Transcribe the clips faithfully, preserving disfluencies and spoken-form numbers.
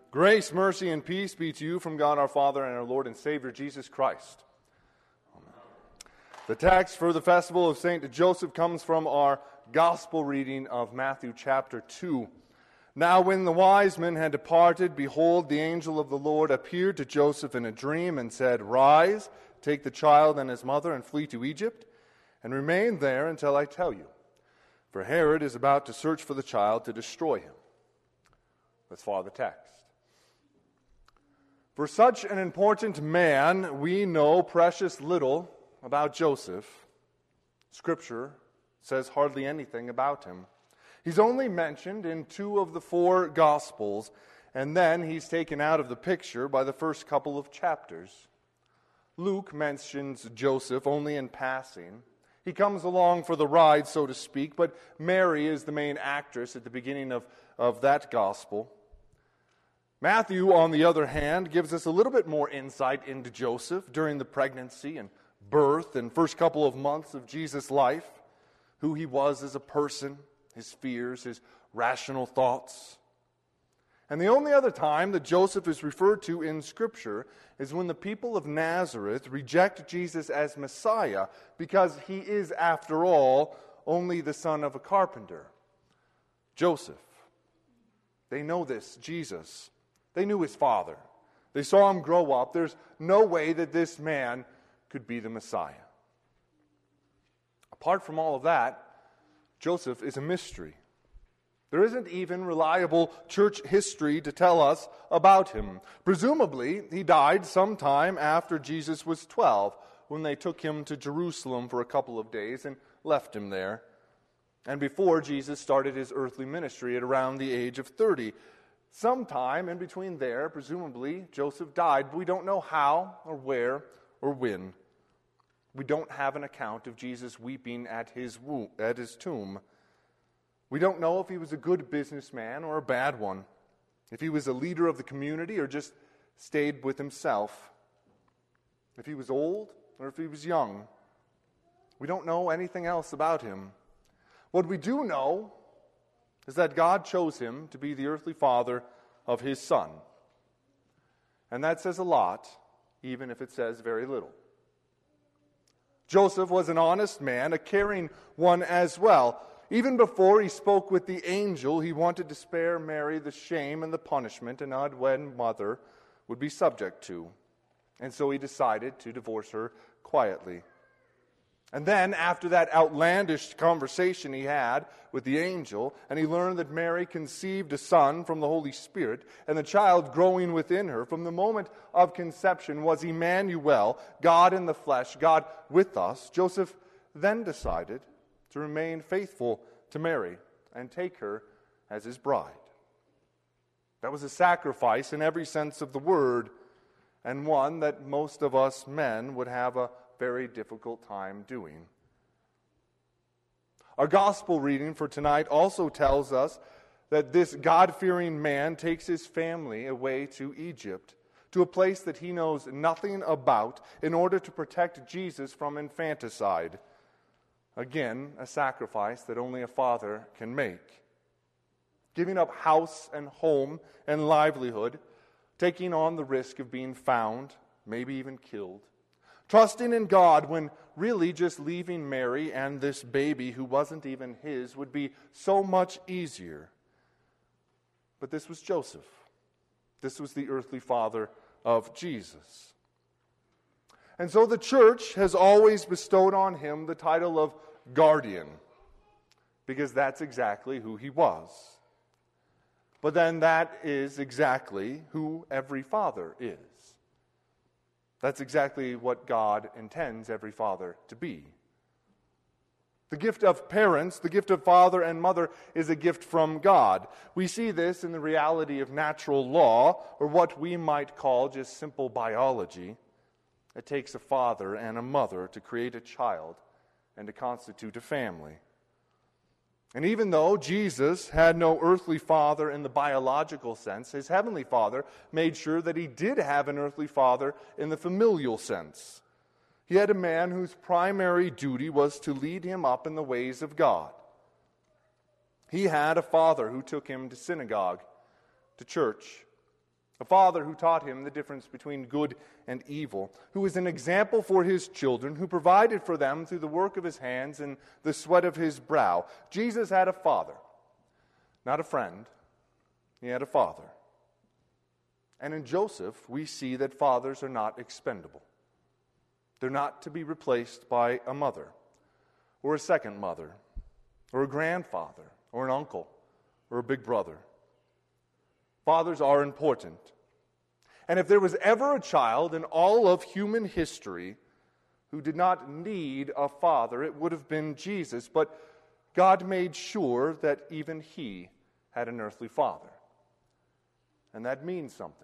Grace, mercy, and peace be to you from God our Father and our Lord and Savior Jesus Christ. Amen. The text for the festival of Saint Joseph comes from our gospel reading of Matthew chapter two. Now when the wise men had departed, behold, the angel of the Lord appeared to Joseph in a dream and said, Rise, take the child and his mother and flee to Egypt, and remain there until I tell you. For Herod is about to search for the child to destroy him. Let's follow the text. For such an important man, we know precious little about Joseph. Scripture says hardly anything about him. He's only mentioned in two of the four Gospels, and then he's taken out of the picture by the first couple of chapters. Luke mentions Joseph only in passing. He comes along for the ride, so to speak, but Mary is the main actress at the beginning of, of that Gospel. Matthew, on the other hand, gives us a little bit more insight into Joseph during the pregnancy and birth and first couple of months of Jesus' life, who he was as a person, his fears, his rational thoughts. And the only other time that Joseph is referred to in Scripture is when the people of Nazareth reject Jesus as Messiah because he is, after all, only the son of a carpenter. Joseph. They know this, Jesus. They knew his father. They saw him grow up. There's no way that this man could be the Messiah. Apart from all of that, Joseph is a mystery. There isn't even reliable church history to tell us about him. Presumably, he died sometime after Jesus was twelve, when they took him to Jerusalem for a couple of days and left him there, and before Jesus started his earthly ministry at around the age of thirty. Sometime in between there, presumably, Joseph died, but we don't know how or where or when. We don't have an account of Jesus weeping at his womb, at his tomb. We don't know if he was a good businessman or a bad one, if he was a leader of the community or just stayed with himself, if he was old or if he was young. We don't know anything else about him. What we do know is that God chose him to be the earthly father of his son. And that says a lot, even if it says very little. Joseph was an honest man, a caring one as well. Even before he spoke with the angel, he wanted to spare Mary the shame and the punishment an unwed mother would be subject to. And so he decided to divorce her quietly. And then, after that outlandish conversation he had with the angel, and he learned that Mary conceived a son from the Holy Spirit, and the child growing within her from the moment of conception was Emmanuel, God in the flesh, God with us, Joseph then decided to remain faithful to Mary and take her as his bride. That was a sacrifice in every sense of the word, and one that most of us men would have a very difficult time doing. Our gospel reading for tonight also tells us that this God-fearing man takes his family away to Egypt, to a place that he knows nothing about, in order to protect Jesus from infanticide. Again, a sacrifice that only a father can make. Giving up house and home and livelihood, taking on the risk of being found, maybe even killed. Trusting in God when really just leaving Mary and this baby who wasn't even his would be so much easier. But this was Joseph. This was the earthly father of Jesus. And so the church has always bestowed on him the title of guardian, because that's exactly who he was. But then that is exactly who every father is. That's exactly what God intends every father to be. The gift of parents, the gift of father and mother, is a gift from God. We see this in the reality of natural law, or what we might call just simple biology. It takes a father and a mother to create a child and to constitute a family. And even though Jesus had no earthly father in the biological sense, his heavenly Father made sure that he did have an earthly father in the familial sense. He had a man whose primary duty was to lead him up in the ways of God. He had a father who took him to synagogue, to church, A father who taught him the difference between good and evil, who was an example for his children, who provided for them through the work of his hands and the sweat of his brow. Jesus had a father, not a friend. He had a father. And in Joseph, we see that fathers are not expendable. They're not to be replaced by a mother, or a second mother, or a grandfather, or an uncle, or a big brother. Fathers are important. And if there was ever a child in all of human history who did not need a father, it would have been Jesus. But God made sure that even he had an earthly father. And that means something.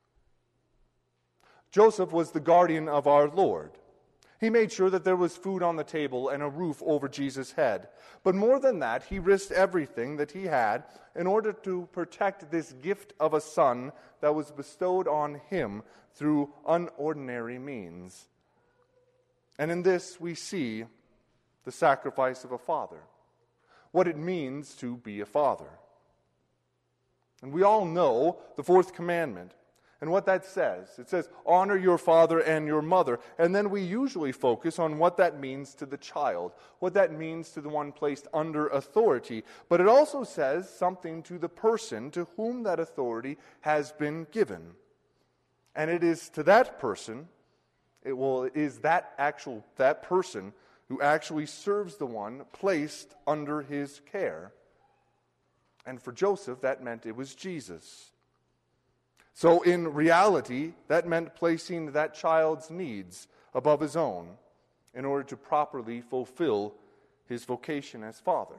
Joseph was the guardian of our Lord. He made sure that there was food on the table and a roof over Jesus' head. But more than that, he risked everything that he had in order to protect this gift of a son that was bestowed on him through unordinary means. And in this we see the sacrifice of a father, what it means to be a father. And we all know the fourth commandment. And what that says, it says, honor your father and your mother. And then we usually focus on what that means to the child, what that means to the one placed under authority. But it also says something to the person to whom that authority has been given. And it is to that person, it will it is that actual that person who actually serves the one placed under his care. And for Joseph, that meant it was Jesus. So in reality, that meant placing that child's needs above his own in order to properly fulfill his vocation as father.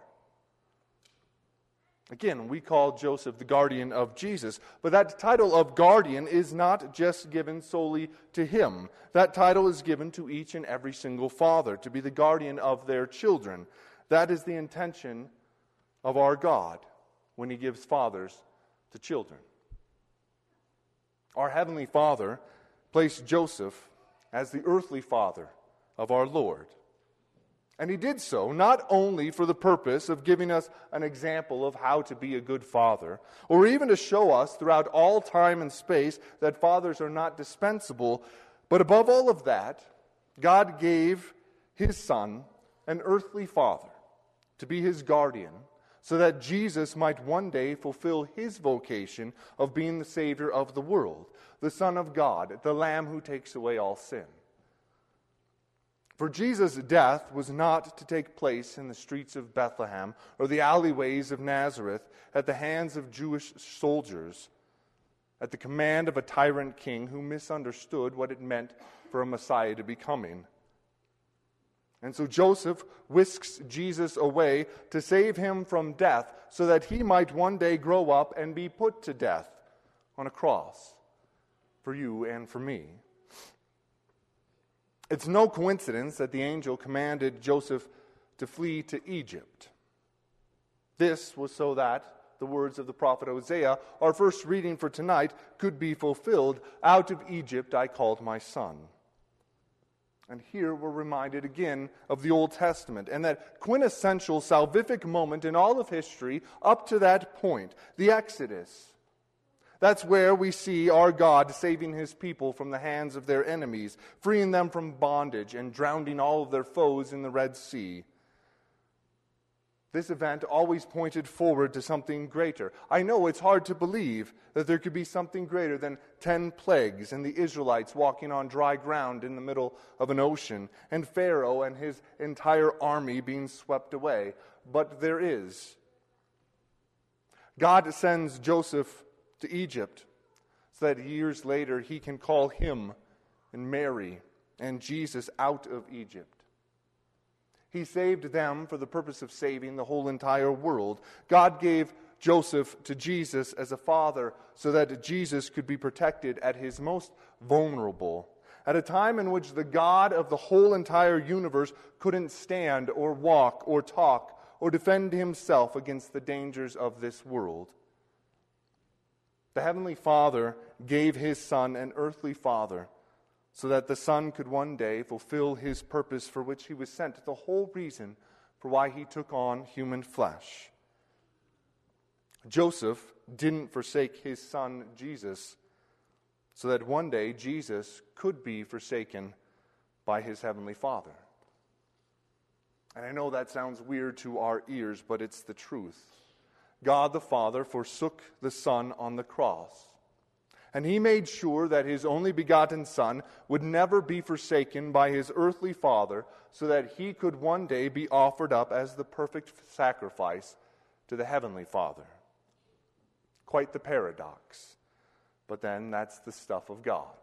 Again, we call Joseph the guardian of Jesus, but that title of guardian is not just given solely to him. That title is given to each and every single father, to be the guardian of their children. That is the intention of our God when he gives fathers to children. Our Heavenly Father placed Joseph as the earthly father of our Lord. And he did so not only for the purpose of giving us an example of how to be a good father, or even to show us throughout all time and space that fathers are not dispensable, but above all of that, God gave his Son, an earthly father, to be his guardian, so that Jesus might one day fulfill his vocation of being the Savior of the world, the Son of God, the Lamb who takes away all sin. For Jesus' death was not to take place in the streets of Bethlehem or the alleyways of Nazareth at the hands of Jewish soldiers, at the command of a tyrant king who misunderstood what it meant for a Messiah to be coming. And so Joseph whisks Jesus away to save him from death so that he might one day grow up and be put to death on a cross for you and for me. It's no coincidence that the angel commanded Joseph to flee to Egypt. This was so that the words of the prophet Hosea, our first reading for tonight, could be fulfilled. Out of Egypt I called my son. And here we're reminded again of the Old Testament and that quintessential salvific moment in all of history up to that point, the Exodus. That's where we see our God saving his people from the hands of their enemies, freeing them from bondage and drowning all of their foes in the Red Sea. This event always pointed forward to something greater. I know it's hard to believe that there could be something greater than ten plagues and the Israelites walking on dry ground in the middle of an ocean and Pharaoh and his entire army being swept away. But there is. God sends Joseph to Egypt so that years later he can call him and Mary and Jesus out of Egypt. He saved them for the purpose of saving the whole entire world. God gave Joseph to Jesus as a father so that Jesus could be protected at his most vulnerable, at a time in which the God of the whole entire universe couldn't stand or walk or talk or defend himself against the dangers of this world. The Heavenly Father gave his Son an earthly father so that the Son could one day fulfill his purpose for which he was sent, the whole reason for why he took on human flesh. Joseph didn't forsake his son Jesus so that one day Jesus could be forsaken by his heavenly Father. And I know that sounds weird to our ears, but it's the truth. God the Father forsook the Son on the cross, and he made sure that his only begotten Son would never be forsaken by his earthly Father, so that he could one day be offered up as the perfect sacrifice to the heavenly Father. Quite the paradox. But then that's the stuff of God.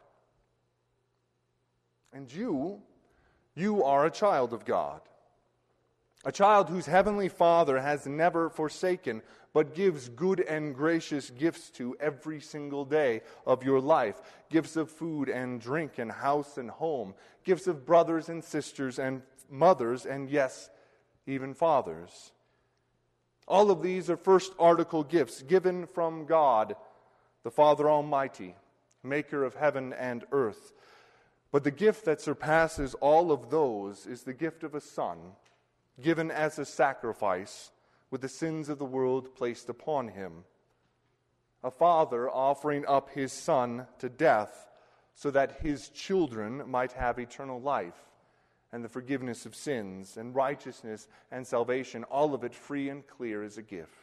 And you, you are a child of God. A child whose heavenly Father has never forsaken, but gives good and gracious gifts to every single day of your life. Gifts of food and drink and house and home. Gifts of brothers and sisters and mothers and, yes, even fathers. All of these are first article gifts given from God, the Father Almighty, maker of heaven and earth. But the gift that surpasses all of those is the gift of a Son, given as a sacrifice with the sins of the world placed upon him. A father offering up his Son to death so that his children might have eternal life and the forgiveness of sins and righteousness and salvation, all of it free and clear as a gift.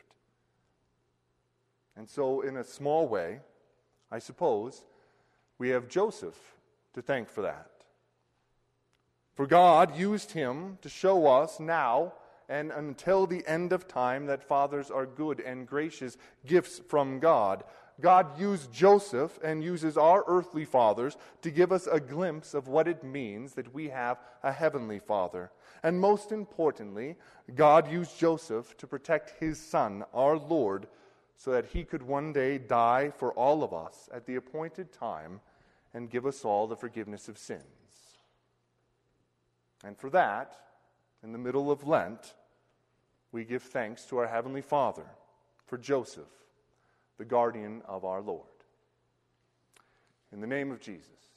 And so, in a small way, I suppose, we have Joseph to thank for that. For God used him to show us now and until the end of time that fathers are good and gracious gifts from God. God used Joseph and uses our earthly fathers to give us a glimpse of what it means that we have a heavenly Father. And most importantly, God used Joseph to protect his Son, our Lord, so that he could one day die for all of us at the appointed time and give us all the forgiveness of sins. And for that, in the middle of Lent, we give thanks to our Heavenly Father for Joseph, the guardian of our Lord. In the name of Jesus.